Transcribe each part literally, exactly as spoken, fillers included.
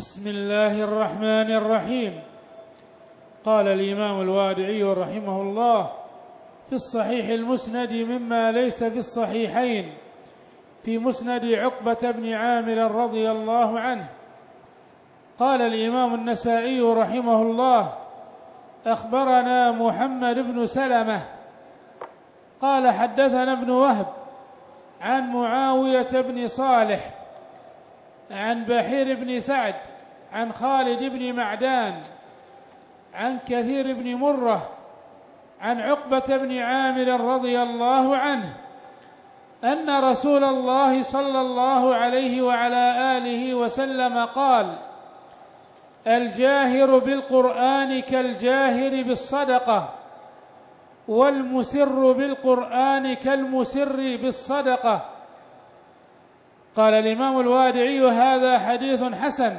بسم الله الرحمن الرحيم. قال الإمام الوادعي رحمه الله في الصحيح المسند مما ليس في الصحيحين في مسند عقبة بن عامر رضي الله عنه. قال الإمام النسائي رحمه الله أخبرنا محمد بن سلمة قال حدثنا ابن وهب عن معاوية بن صالح عن بحير بن سعد عن خالد بن معدان عن كثير بن مرة عن عقبة بن عامر رضي الله عنه أن رسول الله صلى الله عليه وعلى آله وسلم قال: الجاهر بالقرآن كالجاهر بالصدقة، والمسر بالقرآن كالمسر بالصدقة. قال الإمام الوادعي: هذا حديث حسن.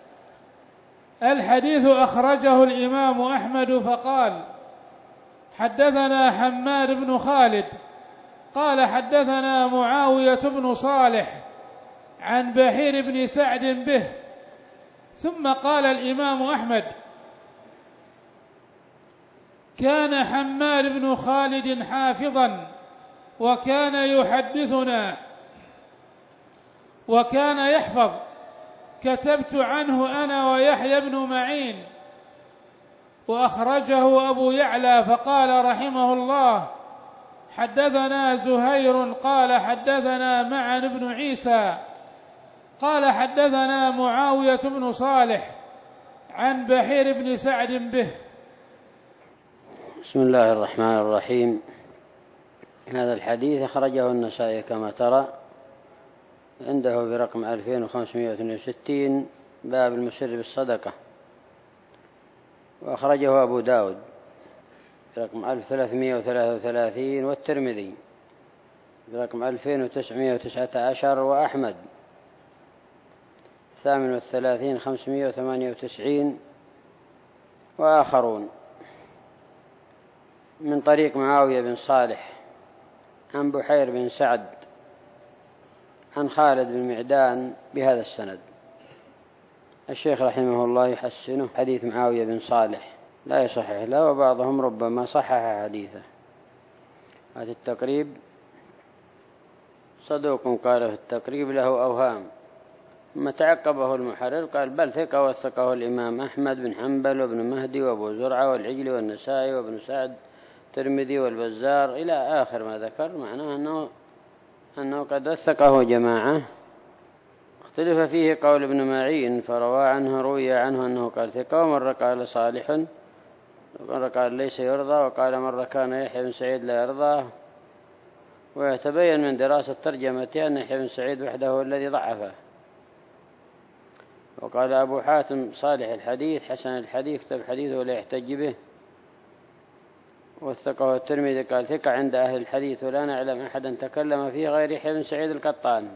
الحديث أخرجه الإمام أحمد فقال: حدثنا حماد بن خالد قال حدثنا معاوية بن صالح عن بحير بن سعد به. ثم قال الإمام أحمد: كان حماد بن خالد حافظا وكان يحدثنا وكان يحفظ، كتبت عنه أنا ويحيى بن معين. وأخرجه أبو يعلى فقال رحمه الله: حدثنا زهير قال حدثنا معن بن عيسى قال حدثنا معاوية بن صالح عن بحير بن سعد به. بسم الله الرحمن الرحيم. هذا الحديث أخرجه النسائي كما ترى عنده برقم ألفين وخمسمائة واثنين وستين باب المسر بالصدقة، وأخرجه أبو داود برقم ألف وثلاثمائة وثلاثة وثلاثين والترمذي برقم ألفين وتسعمائة وتسعة عشر وأحمد الثامن والثلاثين خمسمائة وثمانية وتسعين وآخرون من طريق معاوية بن صالح عن بحير بن سعد عن خالد بن معدان بهذا السند. الشيخ رحمه الله يحسنه حديث معاوية بن صالح لا يصحح له، وبعضهم ربما صحح حديثه. هذا التقريب صدوق قال في التقريب له أوهام، ثم تعقبه المحرر قال: بل ثقة وثقه الإمام أحمد بن حنبل وابن مهدي وابو زرعة والعجلي والنسائي وابن سعد الترمذي والبزار إلى آخر ما ذكر. معناه أنه, أنه قد وثقه جماعة. اختلف فيه قول ابن معين فروى عنه روي عنه أنه قال ثقة، ومرة قال صالح، ومرة قال ليس يرضى، وقال مرة كان يحيى بن سعيد لا يرضاه. ويتبين من دراسة ترجمته أن يحيى بن سعيد وحده هو الذي ضعفه. وقال أبو حاتم صالح الحديث حسن الحديث كتب حديثه ولا يحتج به. وثقه الترمذي قال ثقة عند أهل الحديث ولا نعلم أحدا تكلم فيه غير يحيى بن سعيد القطان.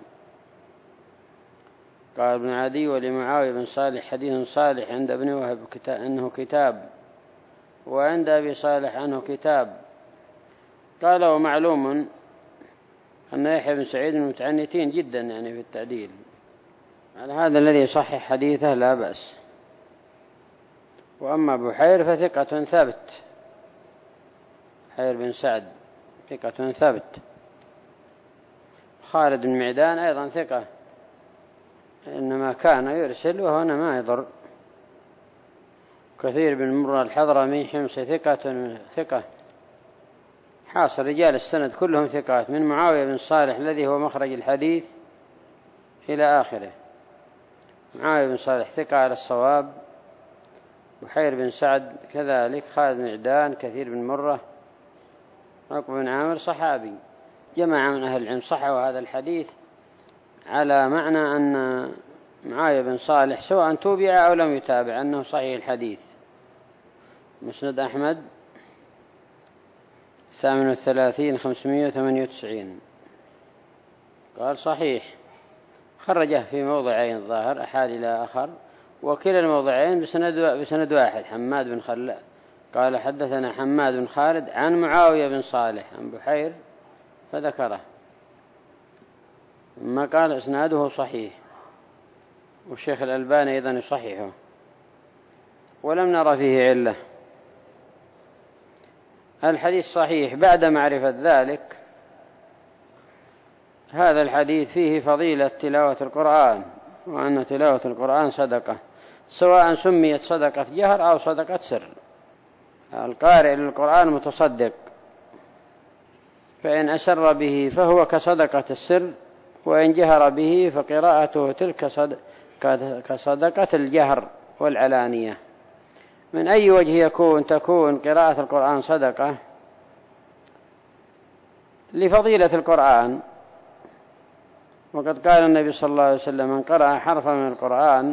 قال ابن عدي ولمعاوية بن صالح حديث صالح عند ابن وهب أنه كتاب، وعند أبي صالح أنه كتاب. قال ومعلوم أن يحيى بن سعيد من المتعنتين جدا يعني في التعديل، على هذا الذي يصحح حديثه لا بأس. وأما بحير فثقة ثابت، بحير بن سعد ثقة ثابت. خالد بن معدان أيضا ثقة، إنما كان يرسل وهنا ما يضر. كثير بن مرة الحضرمي حمصي ثقة ثقة. حاصل رجال السند كلهم ثقات من معاوية بن صالح الذي هو مخرج الحديث إلى آخره. معاوية بن صالح ثقة على الصواب، بحير بن سعد كذلك، خالد بن معدان، كثير بن مرة، عقبة بن عامر صحابي. جماعة من أهل العلم صحوا هذا الحديث على معنى أن معاوية بن صالح سواء توبع أو لم يتابع أنه صحيح الحديث. مسند أحمد الثامن والثلاثين خمسمائة وثمانية وتسعين قال صحيح، خرجه في موضعين الظاهر أحاد إلى آخر، وكلا الموضعين بسند, بسند واحد حماد بن خلال قال حدثنا حماد بن خالد عن معاوية بن صالح عن بحير فذكره، ما قال إسناده صحيح. والشيخ الألباني أيضا يصححه، ولم نرى فيه علة. الحديث صحيح بعد معرفة ذلك. هذا الحديث فيه فضيلة تلاوة القرآن، وأن تلاوة القرآن صدقة، سواء سميت صدقة جهر أو صدقة سر. القارئ للقرآن متصدق، فإن أسر به فهو كصدقة السر، وإن جهر به فقراءته تلك كصدقة الجهر والعلانية. من أي وجه يكون تكون قراءة القرآن صدقة؟ لفضيلة القرآن، وقد قال النبي صلى الله عليه وسلم: من قرأ حرفا من القرآن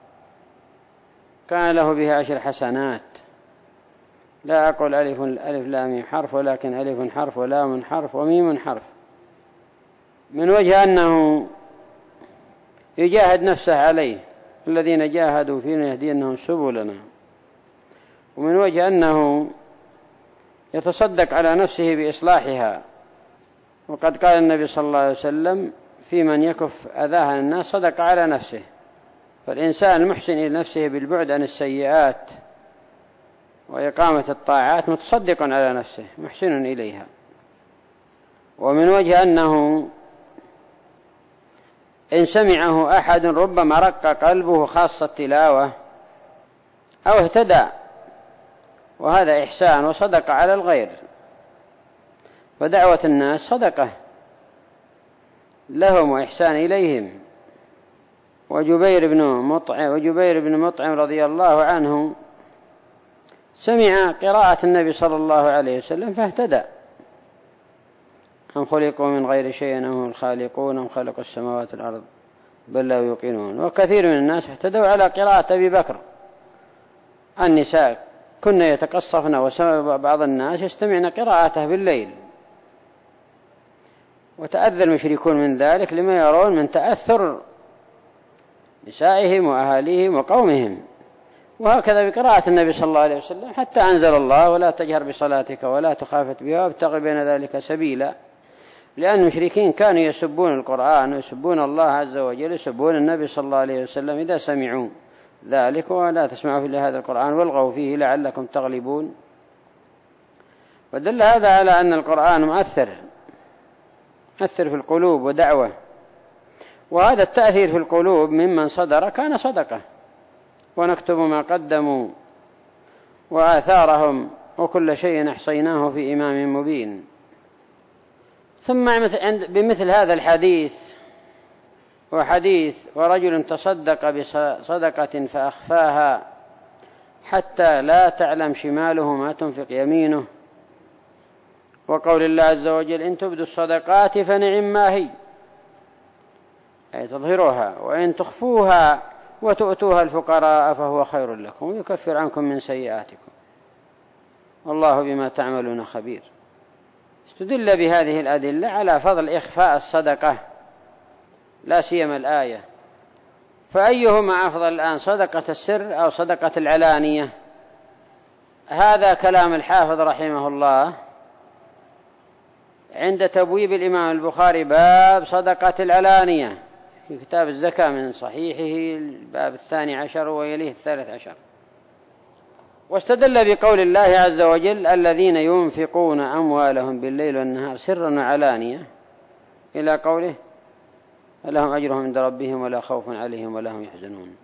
كان له به عشر حسنات. لا أقول ألف ألف لام حرف، ولكن ألف حرف ولام حرف وميم حرف. من وجه أنه يجاهد نفسه عليه، الذين جاهدوا فينا يهدينهم سبلنا. ومن وجه أنه يتصدق على نفسه بإصلاحها، وقد قال النبي صلى الله عليه وسلم: في من يكف أذاها الناس صدق على نفسه. فالإنسان المحسن إلى نفسه بالبعد عن السيئات وإقامة الطاعات متصدق على نفسه محسن إليها. ومن وجه أنه إن سمعه أحد ربما رق قلبه خاصة التلاوة أو اهتدى، وهذا إحسان وصدق على الغير. فدعوة الناس صدقة لهم وإحسان إليهم. وجبير بن مطعم وجبير بن مطعم رضي الله عنه سمع قراءة النبي صلى الله عليه وسلم فاهتدى: أم خلقوا من غير شيء أم هم الخالقون أم خلقوا السماوات والأرض بل لا يوقنون. وكثير من الناس اهتدوا على قراءة أبي بكر. النساء كن يتقصفن، وبعض الناس يستمعن قراءته بالليل، وتأذى المشركون من ذلك لما يرون من تأثر نسائهم وأهاليهم وقومهم. وهكذا بقراءة النبي صلى الله عليه وسلم، حتى أنزل الله: ولا تجهر بصلاتك ولا تخافت بها وابتغ بين ذلك سبيلا. لأن المشركين كانوا يسبون القرآن ويسبون الله عز وجل، يسبون النبي صلى الله عليه وسلم إذا سمعوا ذلك: ولا تسمعوا في هذا القرآن والغوا فيه لعلكم تغلبون. ودل هذا على أن القرآن مؤثر مؤثر في القلوب ودعوة. وهذا التأثير في القلوب ممن صدر كان صدقة. ونكتب ما قدموا وآثارهم وكل شيء أحصيناه في إمام مبين. ثم بمثل هذا الحديث وحديث: ورجل تصدق بصدقة فأخفاها حتى لا تعلم شماله ما تنفق يمينه، وقول الله عز وجل: إن تبدوا الصدقات فنعم ما هي، أي تظهروها، وإن تخفوها وتؤتوها الفقراء فهو خير لكم ويكفر عنكم من سيئاتكم والله بما تعملون خبير. استدل بهذه الأدلة على فضل إخفاء الصدقة، لا سيما الآية. فأيهما أفضل الآن، صدقة السر أو صدقة العلانية؟ هذا كلام الحافظ رحمه الله عند تبويب الإمام البخاري باب صدقة العلانية في كتاب الزكاة من صحيحه، الباب الثاني عشر ويليه الثالث عشر. واستدل بقول الله عز وجل: الذين ينفقون أموالهم بالليل والنهار سرا وعلانية، إلى قوله: لهم أجرهم عند ربهم ولا خوف عليهم ولا هم يحزنون.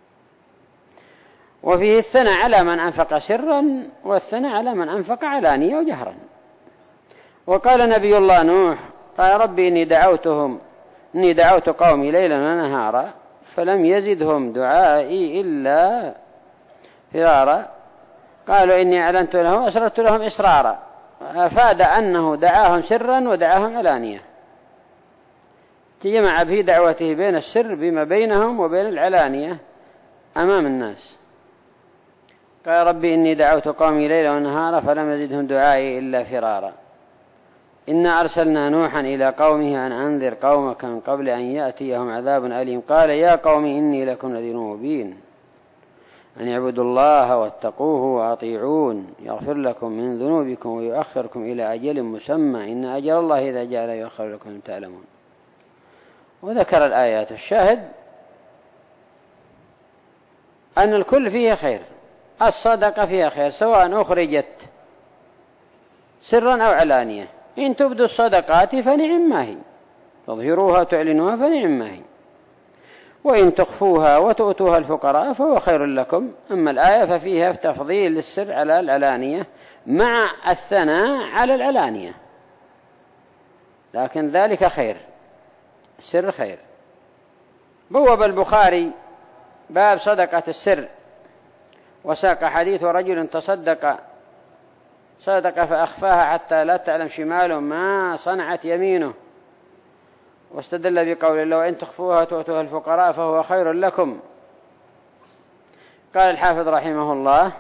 وفيه الثناء على من أنفق سرا، والثناء على من أنفق علانية وجهرا. وقال نبي الله نوح: قال ربي إني دعوتهم إني دعوت قومي ليلا ونهارا فلم يزدهم دعائي إلا فرارا. قالوا إني أعلنت لهم وأسررت لهم إسرارا. أفاد أنه دعاهم سرا ودعاهم علانية، تجمع في دعوته بين السر بما بينهم وبين العلانية أمام الناس. قال ربي إني دعوت قومي ليلا ونهارا فلم يزدهم دعائي إلا فرارا. إنا أرسلنا نوحا إلى قومه أن أنذر قومك من قبل أن يأتيهم عذاب أليم. قال يا قوم إني لكم نذير مبين أن اعبدوا الله واتقوه وأطيعون يغفر لكم من ذنوبكم ويؤخركم إلى أجل مسمى إن أجل الله إذا جاء لا يؤخر لكم تعلمون. وذكر الآيات. الشاهد أن الكل فيه خير، الصدقة فيها خير سواء أخرجت سرا أو علانية، إن تبدوا الصدقات فنعم ما هي، تظهروها تعلنوها فنعم ما هي، وإن تخفوها وتؤتوها الفقراء فهو خير لكم. أما الآية ففيها تفضيل السر على العلانية مع الثناء على العلانية، لكن ذلك خير، السر خير. بوب البخاري باب صدقة السر، وساق حديث رجل تصدق صدق فأخفاها حتى لا تعلم شماله ما صنعت يمينه، واستدل بقول الله وإن تخفوها تؤتوها الفقراء فهو خير لكم. قال الحافظ رحمه الله: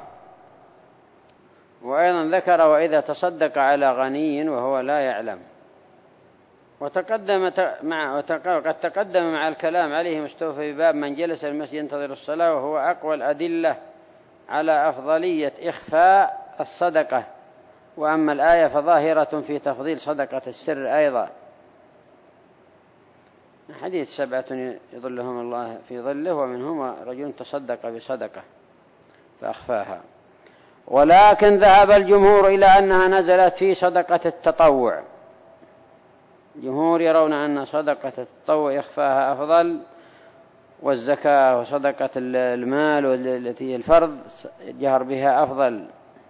وأيضا ذكر وإذا تصدق على غني وهو لا يعلم. وتقدم مع وقد تقدم مع الكلام عليه مستوفى بباب من جلس المسجد ينتظر الصلاة، وهو أقوى الأدلة على أفضلية إخفاء الصدقة. وأما الآية فظاهرة في تفضيل صدقة السر أيضا. حديث سبعة يظلهم الله في ظله ومنهم رجل تصدق بصدقة فأخفاها. ولكن ذهب الجمهور إلى أنها نزلت في صدقة التطوع. الجمهور يرون أن صدقة التطوع إخفاها أفضل، والزكاة وصدقة المال والتي الفرض الجهر بها أفضل.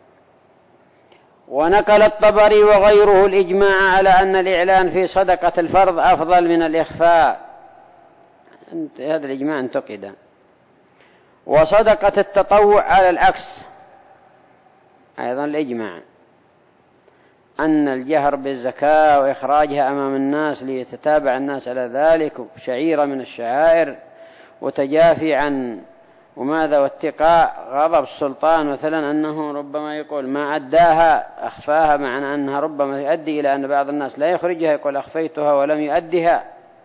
ونقل الطبري وغيره الإجماع على أن الإعلان في صدقة الفرض أفضل من الإخفاء، هذا الإجماع انتقد. وصدقة التطوع على العكس أيضا الإجماع أن الجهر بالزكاة وإخراجها أمام الناس ليتتابع الناس على ذلك شعيرة من الشعائر، وتجافي عن وماذا واتقاء غضب السلطان مثلا، أنه ربما يقول ما أداها أخفاها، معنى أنها ربما يؤدي إلى أن بعض الناس لا يخرجها يقول أخفيتها ولم يؤدها،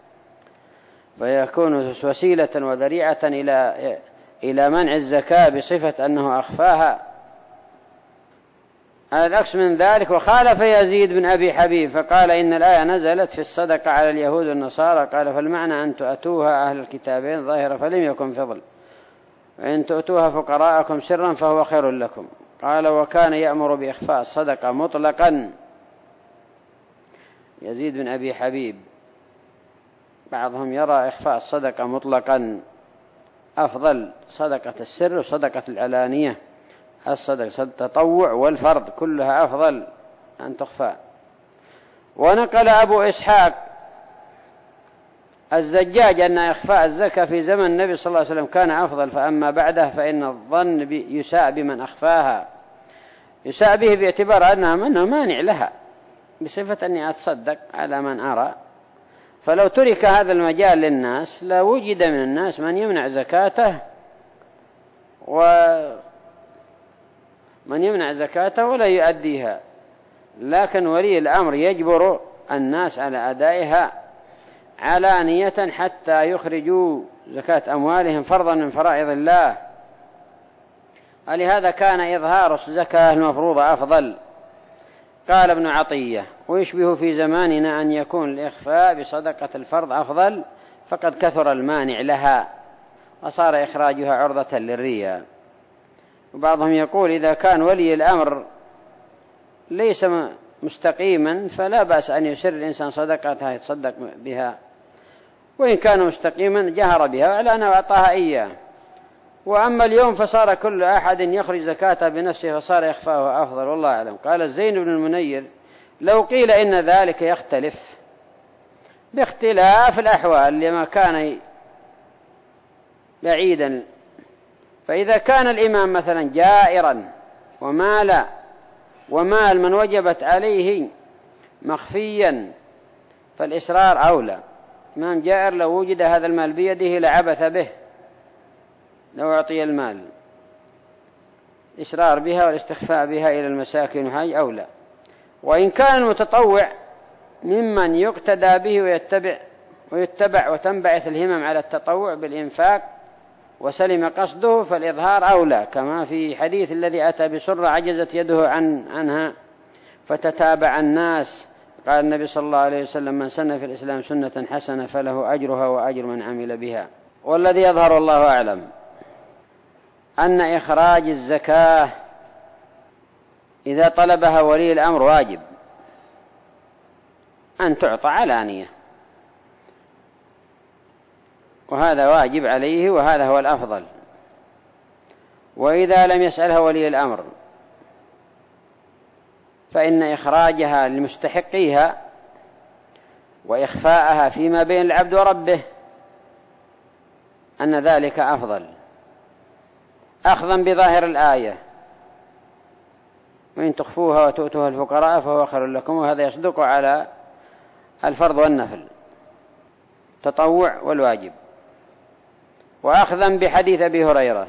فيكون وسيلة وذريعة إلى إلى منع الزكاة بصفة أنه أخفاها. على العكس من ذلك وخالف يزيد بن أبي حبيب فقال إن الآية نزلت في الصدقة على اليهود والنصارى، قال فالمعنى أن تؤتوها أهل الكتابين ظاهرة فلم يكن فضل، وإن تؤتوها فقراءكم سرا فهو خير لكم. قال وكان يأمر بإخفاء الصدقة مطلقا يزيد بن أبي حبيب. بعضهم يرى إخفاء الصدقة مطلقا أفضل، صدقة السر وصدقة العلانية، الصدقة التطوع والفرض كلها أفضل أن تخفى. ونقل أبو إسحاق الزجاج أن إخفاء الزكاة في زمن النبي صلى الله عليه وسلم كان أفضل، فأما بعده فإن الظن يساء بمن أخفاها، يساء به باعتبار أنها منه مانع لها بصفة أني أتصدق على من أرى. فلو ترك هذا المجال للناس لوجد من الناس من يمنع زكاته ومن يمنع زكاته ولا يؤديها، لكن ولي الأمر يجبر الناس على أدائها علانية حتى يخرجوا زكاة أموالهم فرضا من فرائض الله. ولهذا كان إظهار الزكاة المفروضة أفضل. قال ابن عطية ويشبه في زماننا أن يكون الإخفاء بصدقة الفرض أفضل، فقد كثر المانع لها وصار إخراجها عرضة للرياء. وبعضهم يقول إذا كان ولي الأمر ليس مستقيما فلا بأس أن يسر الإنسان صدقتها يتصدق بها، وإن كان مستقيما جهر بها وأعلن وأعطاها إياه. وأما اليوم فصار كل أحد يخرج زكاته بنفسه فصار إخفاؤه أفضل، والله أعلم. قال الزين بن المنير لو قيل إن ذلك يختلف باختلاف الأحوال لما كان بعيدا، فإذا كان الإمام مثلا جائرا ومال ومال من وجبت عليه مخفيا فالإسرار أولى. إمام جائر لو وجد هذا المال بيده لعبث به، لو أعطي المال الإسرار بها والاستخفاء بها إلى المساكين وحاج أولى. وإن كان المتطوع ممن يقتدى به ويتبع ويتبع وتنبعث الهمم على التطوع بالإنفاق وسلم قصده فالإظهار أولى، كما في حديث الذي أتى بسرة عجزت يده عن عنها فتتابع الناس. قال النبي صلى الله عليه وسلم من سن في الإسلام سنة حسنة فله أجرها وأجر من عمل بها. والذي يظهر الله أعلم. أن إخراج الزكاة إذا طلبها ولي الأمر واجب أن تعطى علانية، وهذا واجب عليه وهذا هو الأفضل. وإذا لم يسألها ولي الأمر فإن إخراجها لمستحقيها وإخفاءها فيما بين العبد وربه أن ذلك أفضل، أخذا بظاهر الآية: وإن تخفوها وتؤتوها الفقراء فهو خير لكم، وهذا يصدق على الفرض والنفل، التطوع والواجب. وأخذا بحديث أبي هريرة: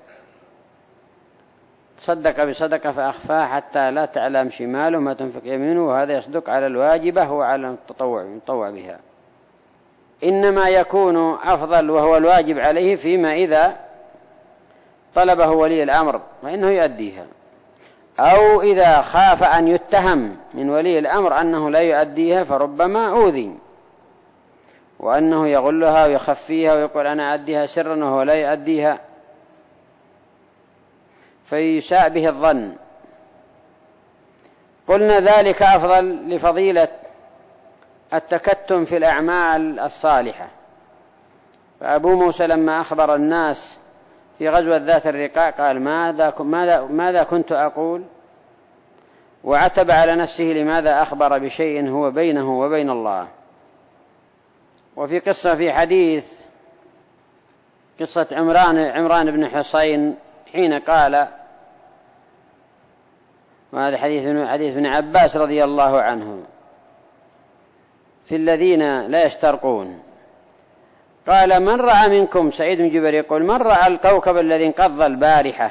تصدق بصدقة فأخفاها حتى لا تعلم شماله ما تنفق يمينه، وهذا يصدق على الواجبة وعلى التطوع المتطوع بها. إنما يكون أفضل وهو الواجب عليه فيما إذا طلبه ولي الأمر فإنه يؤديها، أو إذا خاف أن يتهم من ولي الأمر أنه لا يؤديها فربما أوذي، وأنه يغلها ويخفيها ويقول أنا أؤديها سرا وهو لا يؤديها، فيساء به الظن. قلنا ذلك أفضل لفضيلة التكتم في الأعمال الصالحة. فأبو موسى لما أخبر الناس في غزوة ذات الرقاع قال: ماذا, ماذا, ماذا كنت أقول؟ وعتب على نفسه لماذا أخبر بشيء هو بينه وبين الله. وفي قصة في حديث قصة عمران, عمران بن حسين حين قال، وهذا حديث حديث ابن عباس رضي الله عنه في الذين لا يسترقون، قال: من رأى منكم، سعيد بن جبير يقول: من رأى الكوكب الذي انقض البارحة؟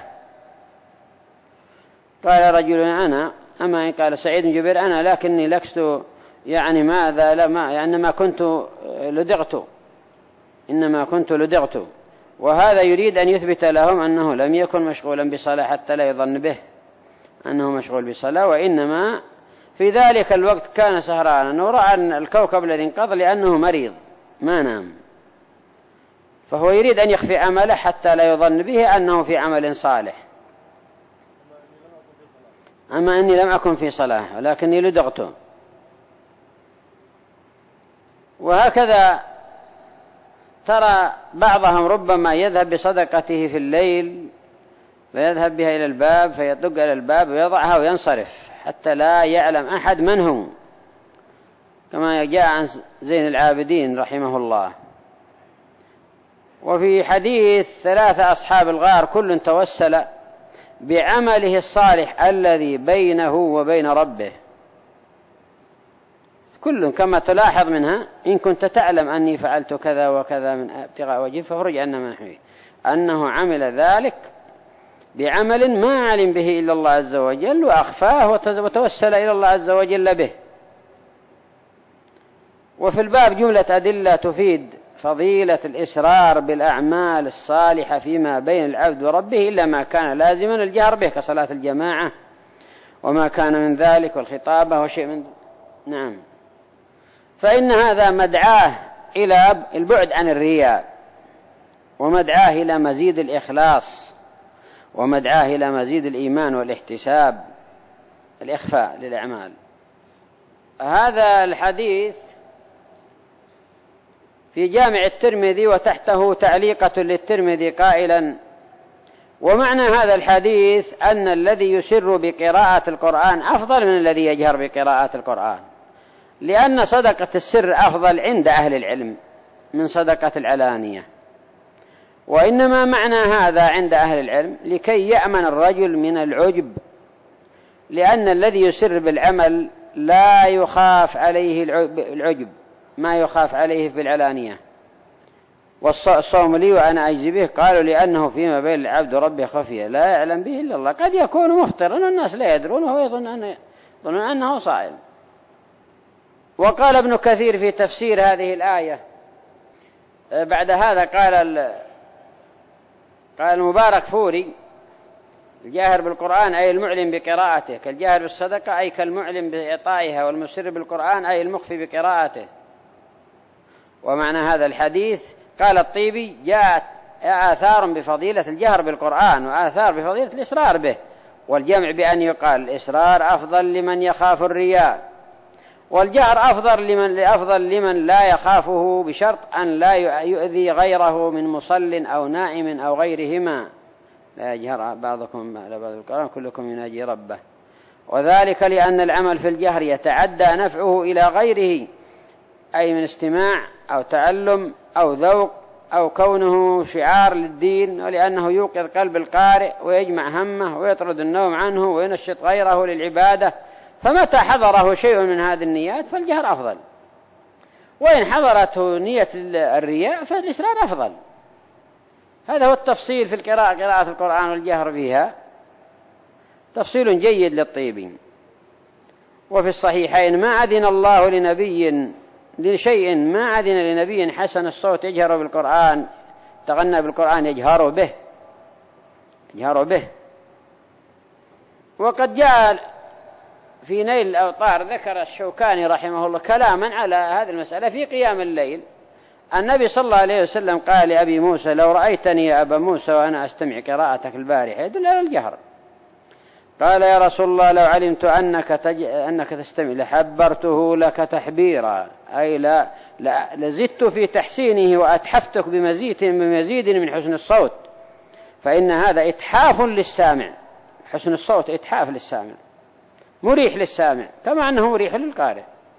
قال رجل: أنا. أما قال سعيد بن جبير: أنا، لكني لست يعني ماذا لا ما يعني ما كنت لدغت إنما كنت لدغت. وهذا يريد أن يثبت لهم أنه لم يكن مشغولا بصلاة حتى لا يظن به أنه مشغول بصلاة، وإنما في ذلك الوقت كان سهرانا ورأى الكوكب الذي انقض لأنه مريض ما نام، فهو يريد أن يخفي عمله حتى لا يظن به أنه في عمل صالح. أما أني لم أكن في صلاة ولكني لدغته. وهكذا ترى بعضهم ربما يذهب بصدقته في الليل فيذهب بها إلى الباب فيدق إلى الباب ويضعها وينصرف حتى لا يعلم أحد من هو، كما جاء عن زين العابدين رحمه الله. وفي حديث ثلاثة أصحاب الغار كل توسل بعمله الصالح الذي بينه وبين ربه، كل كما تلاحظ منها: إن كنت تعلم أني فعلت كذا وكذا من ابتغاء وجهه فافرج عنا ما نحويه، أنه عمل ذلك بعمل ما علم به إلا الله عز وجل وأخفاه وتوسل إلى الله عز وجل به. وفي الباب جملة أدلة تفيد فضيلة الإسرار بالأعمال الصالحة فيما بين العبد وربه إلا ما كان لازما الجهر به كصلاة الجماعة وما كان من ذلك والخطابة وشيء من نعم. فإن هذا مدعاه إلى البعد عن الرياء، ومدعاه إلى مزيد الإخلاص، ومدعاه إلى مزيد الإيمان والاحتساب، الإخفاء للأعمال. هذا الحديث في جامع الترمذي وتحته تعليقة للترمذي قائلا: ومعنى هذا الحديث أن الذي يسر بقراءة القرآن أفضل من الذي يجهر بقراءة القرآن، لأن صدقة السر أفضل عند أهل العلم من صدقة العلانية. وإنما معنى هذا عند أهل العلم لكي يأمن الرجل من العجب، لأن الذي يسر بالعمل لا يخاف عليه العجب ما يخاف عليه في العلانية. والصوم لي وأنا أجزي به، قالوا لأنه فيما بين العبد وربه خفية لا يعلم به إلا الله، قد يكون مفطرا والناس لا يدرون وهو يظن أنه, يظن أنه صائم. وقال ابن كثير في تفسير هذه الآية بعد هذا قال قال المبارك فوري: الجاهر بالقرآن أي المعلم بقراءته، كالجاهر بالصدقة أي كالمعلم بإعطائها، والمسر بالقرآن أي المخفي بقراءته. ومعنى هذا الحديث قال الطيبي: جاءت آثار بفضيلة الجهر بالقرآن وآثار بفضيلة الإسرار به، والجمع بأن يقال الإسرار أفضل لمن يخاف الرياء، والجهر أفضل لمن أفضل لمن لا يخافه، بشرط أن لا يؤذي غيره من مصل أو نائم أو غيرهما. لا يجهر بعضكم على بعض القرآن كلكم يناجي ربه، وذلك لأن العمل في الجهر يتعدى نفعه إلى غيره، أي من استماع أو تعلم أو ذوق أو كونه شعار للدين، ولأنه يوقظ قلب القارئ ويجمع همه ويطرد النوم عنه وينشط غيره للعبادة. فمتى حضره شيء من هذه النيات فالجهر أفضل، وإن حضرته نية الرياء فالإسرار أفضل. هذا هو التفصيل في القراءة، قراءة القرآن والجهر فيها تفصيل جيد للطيبي. وفي الصحيحين ما أذن الله لنبي لشيء ما أذن لنبي حسن الصوت يجهر بالقرآن تغنى بالقرآن يجهر به يجهر به. وقد جاء في نيل الأوطار ذكر الشوكاني رحمه الله كلاما على هذه المسألة في قيام الليل. النبي صلى الله عليه وسلم قال لأبي موسى: لو رأيتني يا أبا موسى وأنا أستمع قراءتك البارحة، يدل على الجهر. قال: يا رسول الله لو علمت أنك, تج... أنك تستمع لحبرته لك تحبيرا، أي لا... لا... لزدت في تحسينه وأتحفتك بمزيد بمزيد من حسن الصوت، فإن هذا إتحاف للسامع. حسن الصوت إتحاف للسامع، مريح للسامع كما أنه مريح للقارئ.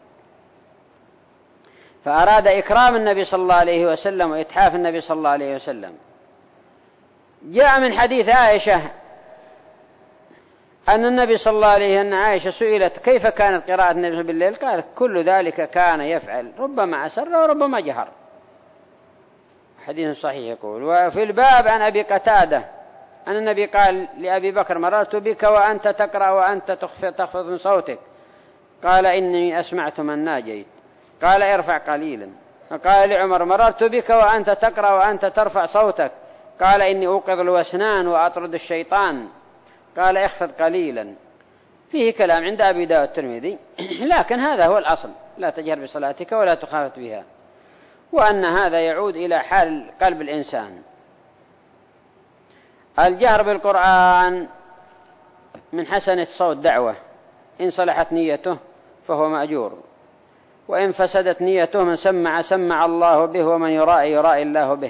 فأراد إكرام النبي صلى الله عليه وسلم وإتحاف النبي صلى الله عليه وسلم. جاء من حديث عائشة أن النبي صلى الله عليه وسلم، أن عائشة سئلت كيف كانت قراءة النبي بالليل، قالت: كل ذلك كان يفعل، ربما أسر وربما جهر. حديث صحيح يقول. وفي الباب عن أبي قتادة أن النبي قال لأبي بكر: مررت بك وأنت تقرأ وأنت تخفض من صوتك، قال: إني أسمعت من ناجيت، قال: ارفع قليلا. فقال لعمر: مررت بك وأنت تقرأ وأنت ترفع صوتك، قال: إني أوقظ الوسنان وأطرد الشيطان، قال: اخفض قليلا. فيه كلام عند أبي داود الترمذي، لكن هذا هو الأصل: لا تجهر بصلاتك ولا تخافت بها، وأن هذا يعود إلى حال قلب الإنسان. الجهر بالقرآن من حسنة صوت دعوة، إن صلحت نيته فهو مأجور، وإن فسدت نيته من سمع سمع الله به، ومن يرائي يرائي الله به.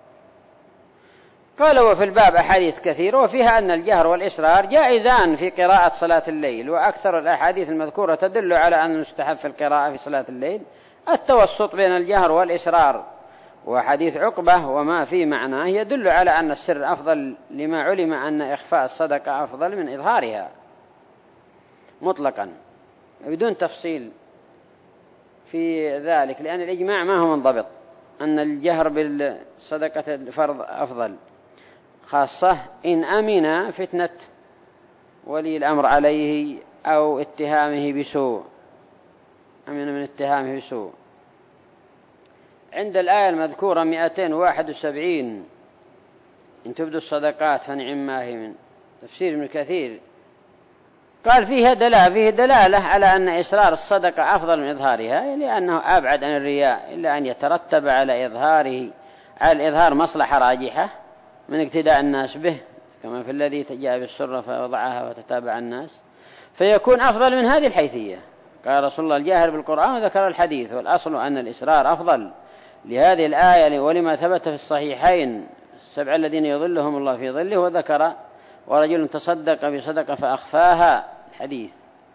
قال: وفي الباب أحاديث كثيرة وفيها أن الجهر والإسرار جائزان في قراءة صلاة الليل، وأكثر الأحاديث المذكورة تدل على أن المستحب في القراءة في صلاة الليل التوسط بين الجهر والإسرار. وحديث عقبة وما في معناه يدل على أن السر أفضل، لما علم أن إخفاء الصدقة أفضل من إظهارها مطلقا بدون تفصيل في ذلك، لأن الإجماع ما هو منضبط أن الجهر بالصدقة الفرض أفضل، خاصة إن أمن فتنة ولي الأمر عليه أو اتهامه بسوء، أمن من اتهامه بسوء. عند الآية المذكورة مئتين وواحد وسبعين إن تبدوا الصدقات فنعم ما هي، من تفسير ابن كثير قال فيها دلالة فيه دلالة على أن إسرار الصدقة أفضل من إظهارها، لأنه أبعد عن الرياء، إلا أن يترتب على إظهاره على الإظهار مصلحة راجحة من اقتداء الناس به، كما في الذي جاء بالسرة فوضعها وتتابع الناس، فيكون أفضل من هذه الحيثية. قال رسول الله: الجاهر بالقرآن، وذكر الحديث، والأصل أن الإسرار أفضل لهذه الآية ولما ثبت في الصحيحين: السبع الذين يظلهم الله في ظله، وذكر: ورجل تصدق بصدقة فأخفاها، الحديث.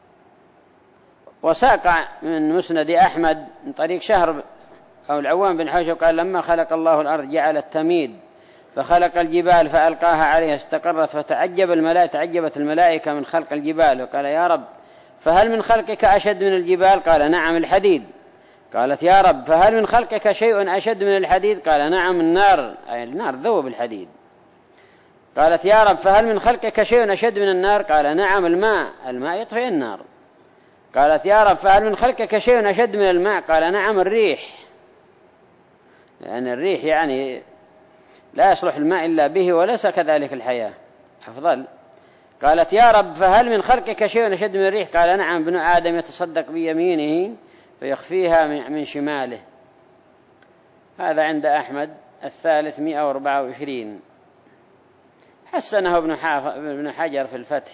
وساق من مسند أحمد من طريق شهر أو العوام بن حوشب قال: لما خلق الله الأرض جعل التميد، فخلق الجبال فألقاها عليها استقرت، فتعجب الملائكة تعجبت الملائكة من خلق الجبال، وقال: يا رب فهل من خلقك أشد من الجبال؟ قال: نعم الحديد. قالت: يا رب فهل من خلقك شيء أشد من الحديد؟ قال: نعم النار، أي النار ذوب الحديد. قالت: يا رب فهل من خلقك شيء أشد من النار؟ قال: نعم الماء، الماء يطفئ النار. قالت: يا رب فهل من خلقك شيء أشد من الماء؟ قال: نعم الريح، لأن الريح يعني لا يصلح الماء إلا به، وليس كذلك الحياة أفضل. قالت: يا رب فهل من خلقك شيء أشد من الريح؟ قال: نعم ابن آدم يتصدق بيمينه فيخفيها من شماله. هذا عند أحمد الثالث مئة وأربعة وعشرين. حسنه ابن حجر في الفتح،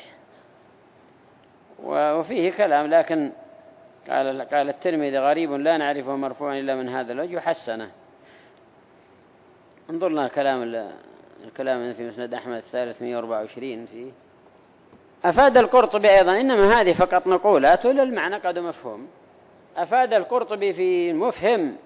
وفيه كلام، لكن قال قال الترمذي غريب لا نعرفه مرفوعا إلا من هذا الوجه حسنه. انظرنا كلام الكلام في مسند أحمد الثالث مئة وأربعة وعشرين فيه. أفاد القرطبي أيضا، إنما هذه فقط نقولات وللمعنى قد مفهوم. أفاد القرطبي في مفهم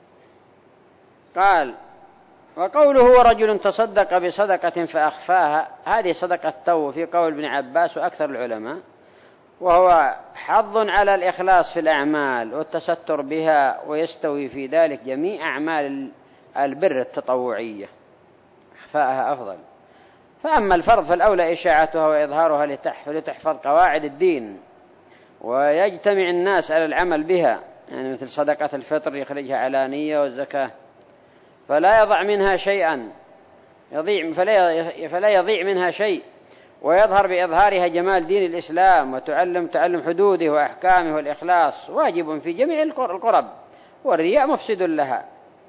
قال: وقوله ورجل تصدق بصدقة فأخفاها، هذه صدقة تو في قول ابن عباس وأكثر العلماء، وهو حظ على الإخلاص في الأعمال والتستر بها، ويستوي في ذلك جميع أعمال البر التطوعية، إخفاءها أفضل. فأما الفرض فالأولى إشاعتها وإظهارها لتحفظ قواعد الدين ويجتمع الناس على العمل بها، يعني مثل صدقة الفطر يخرجها علانية، والزكاة فلا يضع منها شيئا يضيع فلا فلا يضيع منها شيء، ويظهر بإظهارها جمال دين الإسلام وتعلم تعلم حدوده وأحكامه، والإخلاص واجب في جميع القرب، والرياء مفسد لها.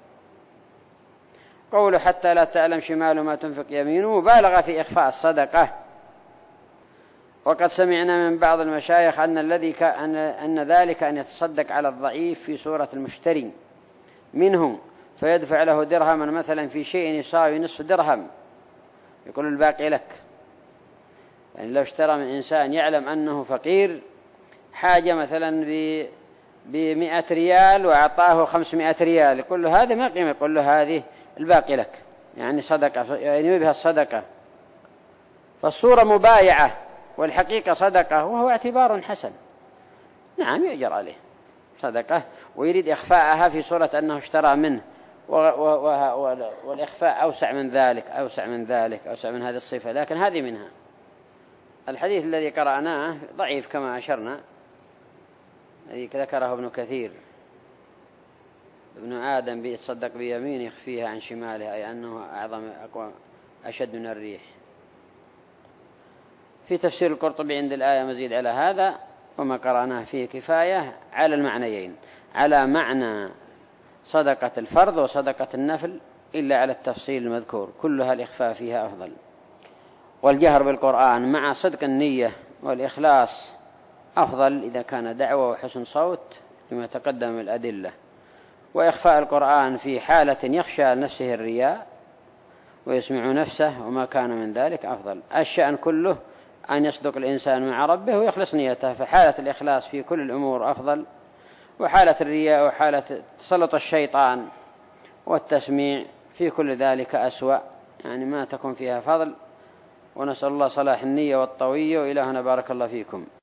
قوله حتى لا تعلم شمال ما تنفق يمينه مبالغة في إخفاء الصدقة. وقد سمعنا من بعض المشايخ أن الذي كان أن ذلك أن يتصدق على الضعيف في صورة المشتري منه، فيدفع له درهما مثلا في شيء يساوي نصف درهم، يقول الباقي لك. يعني لو اشترى من إنسان يعلم أنه فقير حاجة مثلا بمئة ريال وأعطاه خمسمائة ريال، يقول له هذه ما قيمة، يقول له هذه الباقي لك، يعني صدقة، يعني بها الصدقة. فالصورة مبايعة والحقيقة صدقة، وهو اعتبار حسن، نعم يؤجر عليه صدقة، ويريد إخفاءها في صورة أنه اشترى منه، والإخفاء أوسع من ذلك أوسع من ذلك أوسع من هذه الصفة، لكن هذه منها. الحديث الذي قرأناه ضعيف كما أشرنا، الذي ذكره ابن كثير: ابن آدم بيتصدق بيمين يخفيها عن شماله، أي أنه أعظم أقوى أشد من الريح. في تفسير القرطبي عند الآية مزيد على هذا، وما قرأناه فيه كفاية على المعنيين، على معنى صدقة الفرض وصدقة النفل، إلا على التفصيل المذكور، كلها الإخفاء فيها أفضل. والجهر بالقرآن مع صدق النية والإخلاص أفضل إذا كان دعوة وحسن صوت لما تقدم من الأدلة. وإخفاء القرآن في حالة يخشى نفسه الرياء ويسمع نفسه وما كان من ذلك أفضل. الشأن كله أن يصدق الإنسان مع ربه ويخلص نيته، فحالة الإخلاص في كل الأمور أفضل، وحالة الرياء وحالة تسلط الشيطان والتسميع في كل ذلك أسوأ، يعني ما تكون فيها فضل. ونسأل الله صلاح النية والطوية، وإلهنا بارك الله فيكم.